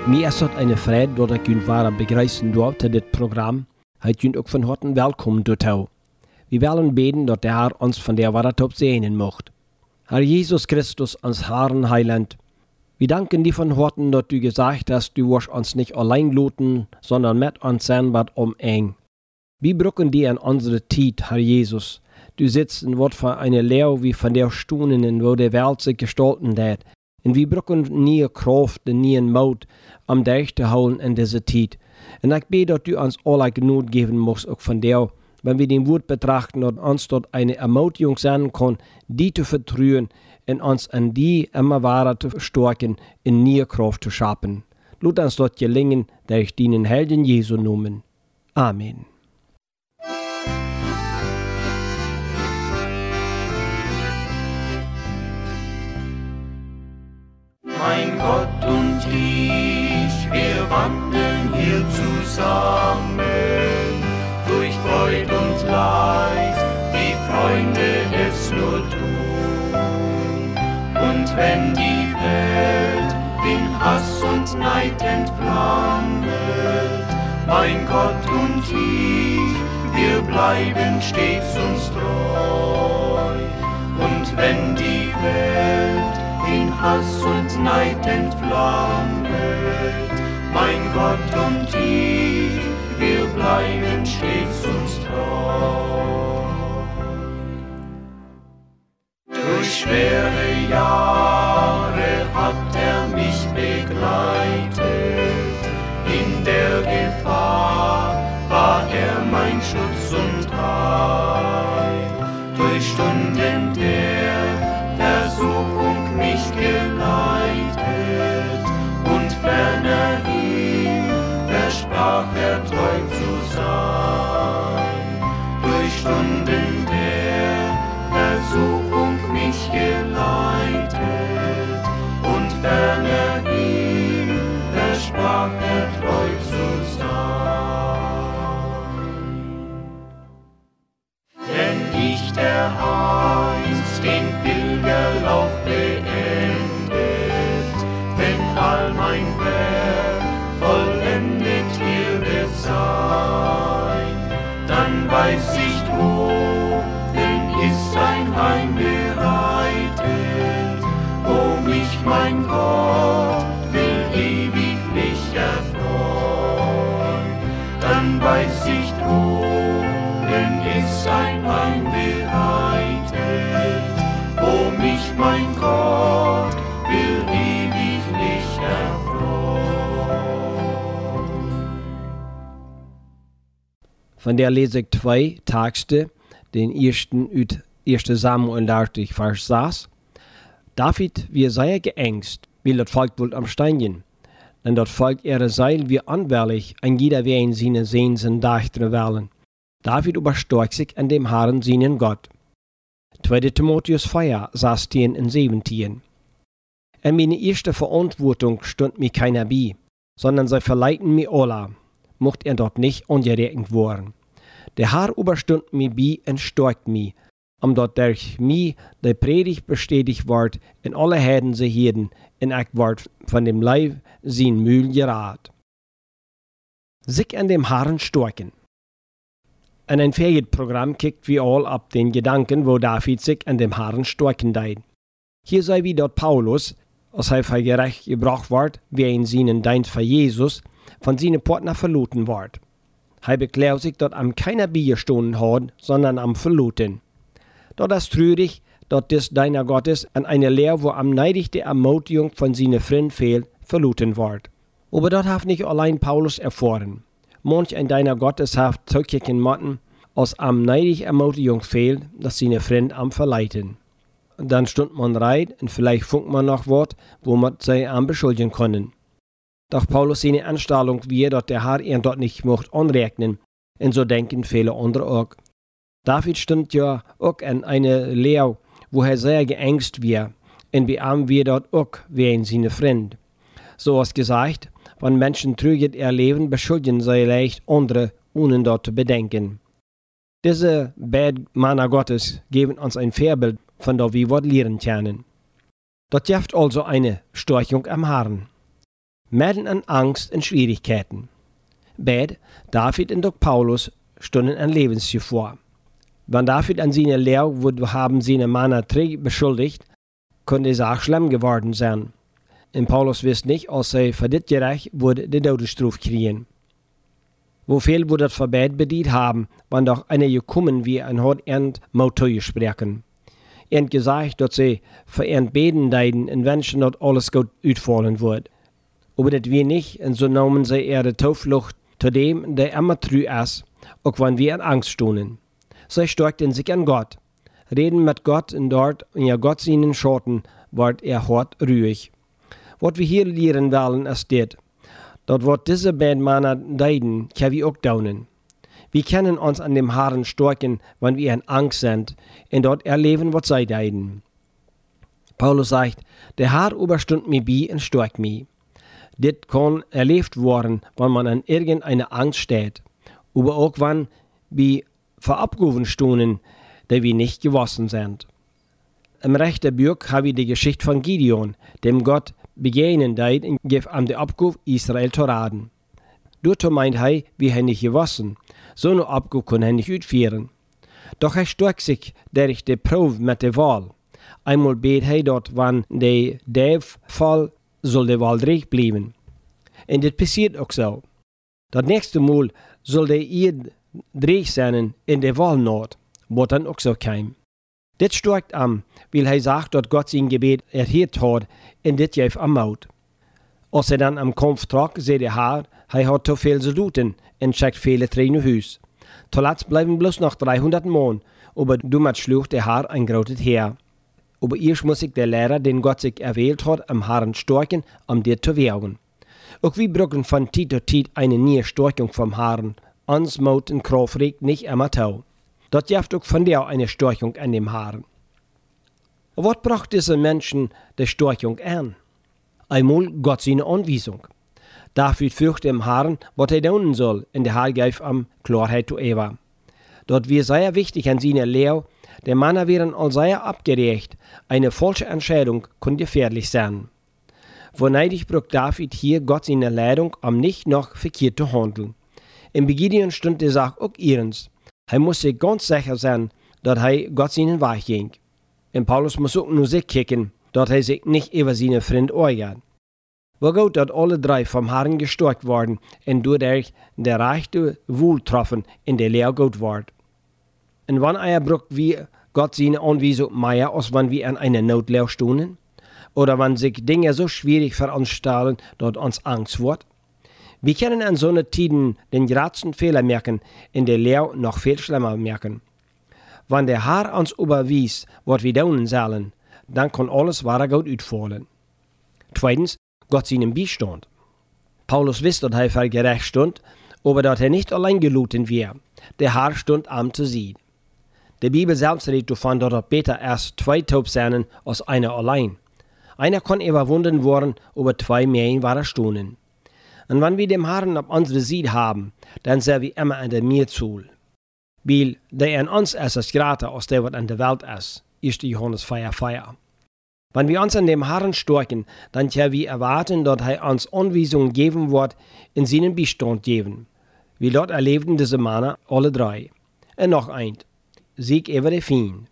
Mir ist dort eine Freude, dass ich ihn wahre begeistern durfte, das Programm. Hat ihn auch von Herzen willkommen dort. Wir wollen beten, dass der Herr uns von der Wahrheit sehen macht. Herr Jesus Christus, uns Herrn Heiland, wir danken dir von Herzen, dass du gesagt hast, du wirst uns nicht allein lassen, sondern mit uns sein, was eng. Wir brauchen dir in unsere Zeit, Herr Jesus. Du sitzt in Wort von einer Lehre wie von der Stunden, wo der Welt sich gestalten hat. Und wir brauchen nie Kraft und nie Mut, um dich zu holen in dieser Zeit. Und ich bete, dass du uns alle Gnade geben musst, auch von dir, wenn wir den Wort betrachten, dass uns dort eine Ermutigung sein kann, die zu vertrauen und uns an die immer weiter zu stärken, in neue Kraft zu schaffen. Lass uns dort gelingen, durch deinen Helden Jesu Namen. Amen. Mein Gott und ich, wir wandeln hier zusammen, durch Freud und Leid, wie Freunde es nur tun. Und wenn die Welt in Hass und Neid entflammet, mein Gott und ich, wir bleiben stets uns treu. Und wenn die Welt in Hass und Neid entflammet, mein Gott und ich, wir bleiben stets uns treu. Durch schwere Jahre hat mich begleitet, in der Gefahr war mein Schutz und Heil. Durch Stunden der Versuchung mich geleitet und ferner ihm versprach treu zu sein. Durch Stunden der Versuchung mich geleitet und ferner ihm versprach treu zu sein. Wenn ich dereinst den Pilgerlauf beendet, wenn all mein Werk vollendet hier wird sein, dann weiß ich, wohin ist ein Heim bereitet, wo mich mein Gott will ewiglich erfreuen. Dann weiß ich, wohin ist ein Heim bereitet, wo mich mein Gott will ewiglich erfreuen. Von der lese ich 2 Texte, den ersten aus 1. Samuel 30, Vers 6. David, wir sei geängst, weil das Volk wohl am Steinigen. Denn das Volk ihre Seil wie anwärlig, ein jeder wie ein seine Sehnsen dachtere Wellen. David überstorch sich an dem Herrn seinen Gott. 2. Timotheus 4, 16 und 17. In meine erste Verantwortung stund mir keiner bei, sondern sie verleiten mir alle, mocht dort nicht ungeregnet worden. Der Herr überstund mir bei und stärkt mich, dort durch mich die Predigt bestätigt ward, in alle Herden sie heden, und ich ward von dem Leib sein Mühl gerat. Sich an dem Herrn stärken. In ein Ferienprogramm kickt wir all ab den Gedanken, wo David sich an dem Herrn stärken deit. Hier sei wie dort Paulus, als er für gerecht gebracht ward, wie in seinen Dienst für Jesus, von seinen Partner verloten ward. Er beklaut sich, dass am keiner beigestohlen hat, sondern am Verloten. Dort ist trürig, dass das deiner Gottes an einer Lehre, wo am neidig die Ermutigung von seinen Freunden fehlt, verloten ward. Aber dort hat nicht allein Paulus erfahren. Manch ein deiner Gottes hat zurückgehen motten, als am neidig Ermutigung fehlt, dass seine Freunde am verleiten. Dann stund man reit und vielleicht funkt man noch Wort, wo man sie am beschuldigen können. Doch Paulus seine Anstellung wie, dass der Herr ihn dort nicht mocht anrechnen, und so denken viele andere auch. David stund ja auch an eine Lehre, wo er sehr geängst war, und wie arm wir dort auch wie seine Freund. So als gesagt, wenn Menschen trüget ihr Leben, beschuldigen sie leicht andere, ohne dort zu bedenken. Diese beiden Männer Gottes geben uns ein Vorbild, von der wir was lernen können. Dort gibt also eine Stärkung am Herrn. mitten an Angst und Schwierigkeiten. Beide, David und auch Paulus, stunden an Lebensgefahr. Wenn David an seine Lehre wurde haben seine Männer beschuldigt, konnte es auch schlimm geworden sein. Und Paulus wusste nicht, als er für das gerecht wurde, die Todesstrafe kriegen. Wofür wurde das Verbot bedient haben, wenn doch einer gekommen wie ein hat Mord sprechen. Er hat gesagt, dass sie für beten deiden und wünschen, dass alles gut ausfallen wird. Aber das wir nicht, und so nahmen sie ihre Zuflucht zu dem, der immer treu ist, auch wenn wir in Angst stunden. Sie stärkten sich an Gott, reden mit Gott und dort, in ihr Gott seinen Schatten, wird hart ruhig. Was wir hier lernen wollen, ist das. Dort wird diese beiden Männer deiden, können wir auch daunen. Wir können uns an dem Herrn stärken, wenn wir in Angst sind, und dort erleben, was sie deiden. Paulus sagt, der Herr überstund mir bei und stärkt mich. Das kann erlebt werden, wenn man an irgendeiner Angst steht, aber auch wenn wir vor Abgaben stunden, die wir nicht gewassen sind. Im rechten Buch haben wir die Geschichte von Gideon, dem Gott begegnen deed und gab ihm die Abgabe Israel zu raten. Dort meint er, wir haben nicht gewassen, so eine Abgabe kann er nicht ausführen. Doch er stärkt sich durch die Probe mit der Wahl. Einmal bet er dort, wenn der Dev fall, soll der Wahl recht bleiben. Und das passiert auch so. Das nächste Mal soll der Eid recht sein in der Wahlnot, was dann auch so kam. Das stärkt am, weil er sagt, dass Gott sein Gebet erhört hat, und das gibt am Mut. Als er dann am Kampf trug, sah der Herr, er hat zu viel zu tun und schickt viele Tränen Haus. Zuletzt bleiben bloß noch 300 Mann, aber damit schlug der Herr ein großes Heer. Aber erst muss sich der Lehrer, den Gott sich erwählt hat, am Herrn stärken, um dir zu wirken. Auch wir brauchen von Zeit zu Zeit eine neue Stärkung vom Herrn. Uns Mut und Kraft regt nicht immer zu. Das gibt auch von dir eine Stärkung an dem Herrn. Was braucht diese Menschen die Stärkung an? Einmal Gott seine Anweisung. David fürchte im Herrn, was er tun soll, und der Herr gibt ihm Klarheit zu Eva. Dort wird sehr wichtig an seiner Lehre, der Männer werden all sehr abgerecht, eine falsche Entscheidung kann gefährlich sein. Woneidig braucht David hier Gott seine Leitung, um nicht noch verkehrt zu handeln. Im Gideon stund die Sache auch ernst. Er muss sich ganz sicher sein, dass er Gott seinen Weg ging. Und Paulus muss auch nur sich kicken, dass er sich nicht über seine Freund ärgert. Wo gut, dass alle drei vom Herrn gestärkt worden und dadurch der rechte Wohltreffen in der Lehre gut wird. Und wann braucht wir Gott seine Anweisung mehr, als wenn wir an einer Notlehre stunden? Oder wenn sich Dinge so schwierig veranstalten, dass uns Angst wird? Wir können an so einer Tiden den größten Fehler merken, in der Lehre noch viel schlimmer merken. Wenn der Herr uns überwies, was wir tun sollen, dann kann alles wahre gut ausfallen. Zweitens, Gott seinen Beistand. Paulus wusste, dass er für gerecht stund, aber dass er nicht allein geluten wäre. Der Herr stund am zu sehen. Die Bibel selbst redet davon, dass er besser erst zwei taub sein als einer allein. Einer kann überwunden werden, aber zwei mehr waren stunden. Und wenn wir den Herrn auf unsere Seite haben, dann sind wir immer an der Mehrzahl. Weil der an uns ist größer als der, was an der Welt ist. 1. Johannes 4,4. Wenn wir uns an dem Herrn stärken, dann können wir erwarten, dass er uns Anweisungen geben wird, in seinen Beistand geben. Wie dort erlebten diese Männer alle drei. Und noch eins. Sieg über die Feind.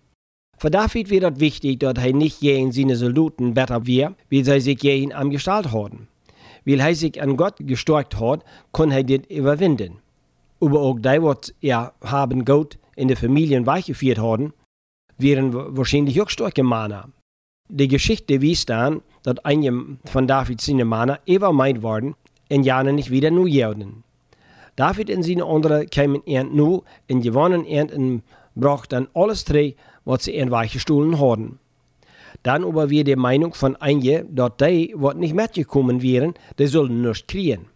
Für David wird es wichtig, dass er nicht gegen seine Soldaten besser wird, wie sie sich gegen ihn gestaltet haben. Weil er sich an Gott gestärkt hat, kann er das überwinden. Aber auch die, was haben Gott in der Familien weichgeführt haben, wären wahrscheinlich auch starke Männer. Die Geschichte wies dann, dass einige von Davids seine Männer übermeid waren und Jahre nicht wieder nur Juden. David und seine anderen kamen nur in gewonnen und brachten dann alles drei, was sie in weichgestohlen hatten. Dann aber wir die Meinung von einigen, dass die, was nicht mitgekommen wären, die sollten nichts kriegen.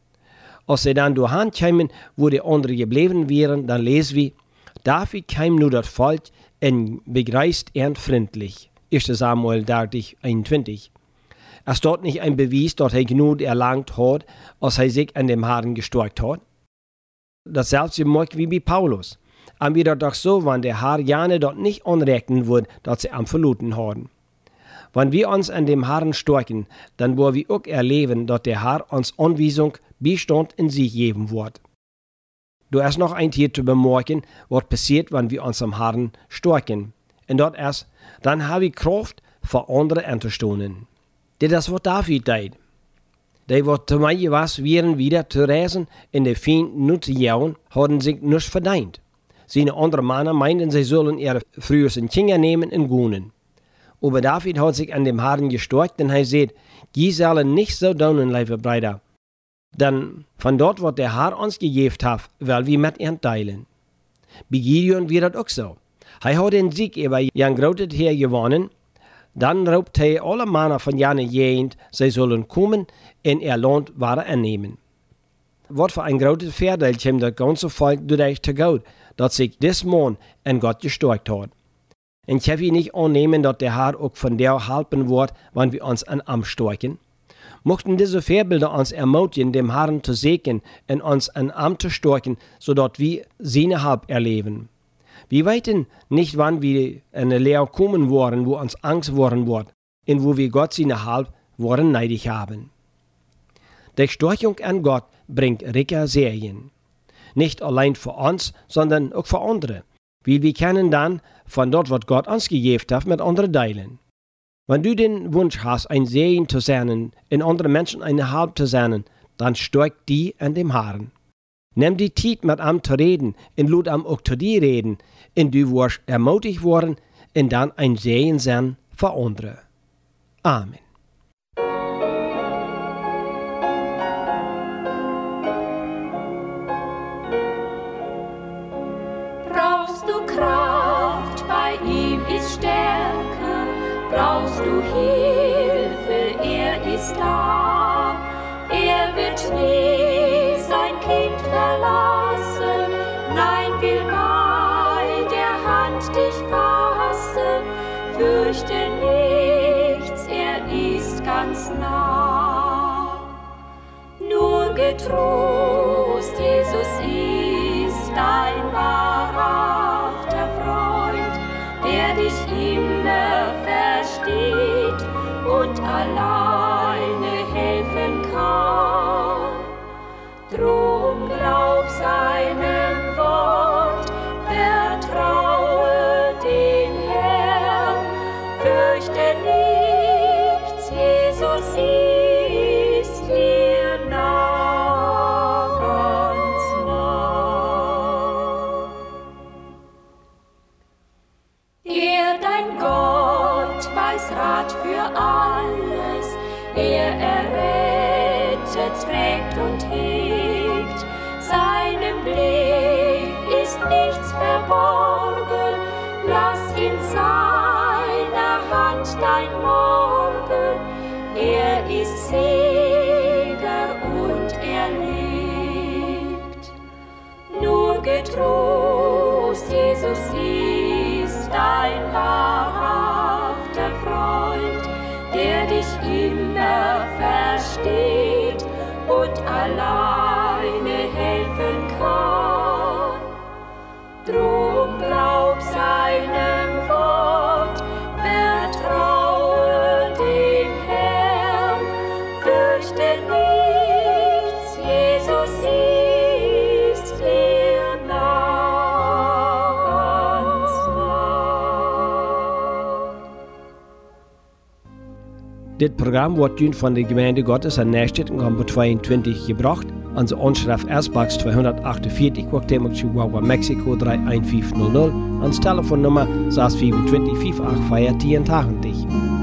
Als sie dann durch Hand kamen, wo die anderen geblieben wären, dann lesen wir, David kam nur das Volk und begreist und freundlich. 1. Samuel 30,21. Es dort nicht ein Beweis, dass er genug erlangt hat, als er sich an dem Herrn gestärkt hat? Dasselbe mag wie bei Paulus. Wieder doch so, wenn der Herr gerne dort nicht anrechnen würde, dass sie am verloren haben. Wenn wir uns an dem Herrn stärken, dann wollen wir auch erleben, dass der Herr uns Anweisung, Beistand in sich geben wird. Du hast noch ein Tier zu bemerken, was passiert, wenn wir uns am Herrn stärken. Und dort erst, dann habe ich Kraft, für andere anzustehen. Das ist, was David deed. Die wird zu mir was wären wieder zu reisen, in der Feind nur zu jagen, haben sich nicht verdient. Seine anderen Männer meinten, sie sollen ihre frühesten Kinder nehmen und gehen. Aber David hat sich an dem Herrn gestärkt, und er sagt, die sollen nicht so tun, liebe Brüder. Denn von dort wird der Herr uns gegeben hat, weil wir mit ihm teilen. Bei Gideon wird das auch so. Er hat den Sieg über ein großes Heer gewonnen. Dann raubt er alle Männer von jener Gegend, sie sollen kommen und ihr Land annehmen. Was für ein großes Vorteil kommt das ganze Volk durch zu Gott, dass sich das Mann an Gott gestärkt hat. Und ich habe nicht annehmen, dass der Herr auch von der helfen wird, wenn wir uns an Amt stärken. Mochten diese Vorbilder uns ermutigen, dem Herrn zu segnen und uns an Amt zu stärken, sodass wir seine Halb erleben. Wir wissen nicht, wann wir in eine Lehre kommen werden, wo uns Angst worden wird und wo wir Gott seine Halb worden neidig haben. Die Stärkung an Gott bringt ricke Serien. Nicht allein für uns, sondern auch für andere. Weil wir können dann von dort, was Gott uns gegeben hat, mit anderen teilen. Wenn du den Wunsch hast, ein Segen zu sein, in anderen Menschen eine Halb zu sein, dann stärkt die an dem Herrn. Nimm die Zeit, mit ihm zu reden, und lud ihm auch zu dir reden, und du wirst ermutigt worden, und dann ein Segen sein für andere. Amen. Brauchst du Kraft, bei ihm ist Stärke, brauchst du Hilfe, er ist da. Er wird nie sein Kind verlassen, nein, will bei der Hand dich fassen. Fürchte nichts, er ist ganz nah. Nur getrost, Jesus ist dein wahrhafter Freund, der dich immer versteht und alleine helfen kann. Drum glaub seinem Wort, vertraue dem Herrn, fürchte nichts, Jesus ist dir nah, ganz nah. Er, dein Gott, weiß Rat für alles, er errettet, trägt und hegt, seinem Blick ist nichts verborgen, lass in seiner Hand dein Morgen, er ist Sieger und er lebt. Nur getrost, Jesus ist dein wahrhafter Freund, der dich immer versteht und alleine helfen kann. Drum glaub seinem Wort, vertraue dem Herrn, fürchte nichts, Jesus ist dir nah, ganz nah. Das Programm wird nun von der Gemeinde Gottes an Nächstadt in Campus 22 gebracht. Unsere Anschrift S-Box 248, Guatemala, Chihuahua, Mexiko 31500. Ans Telefonnummer 625 584 1080.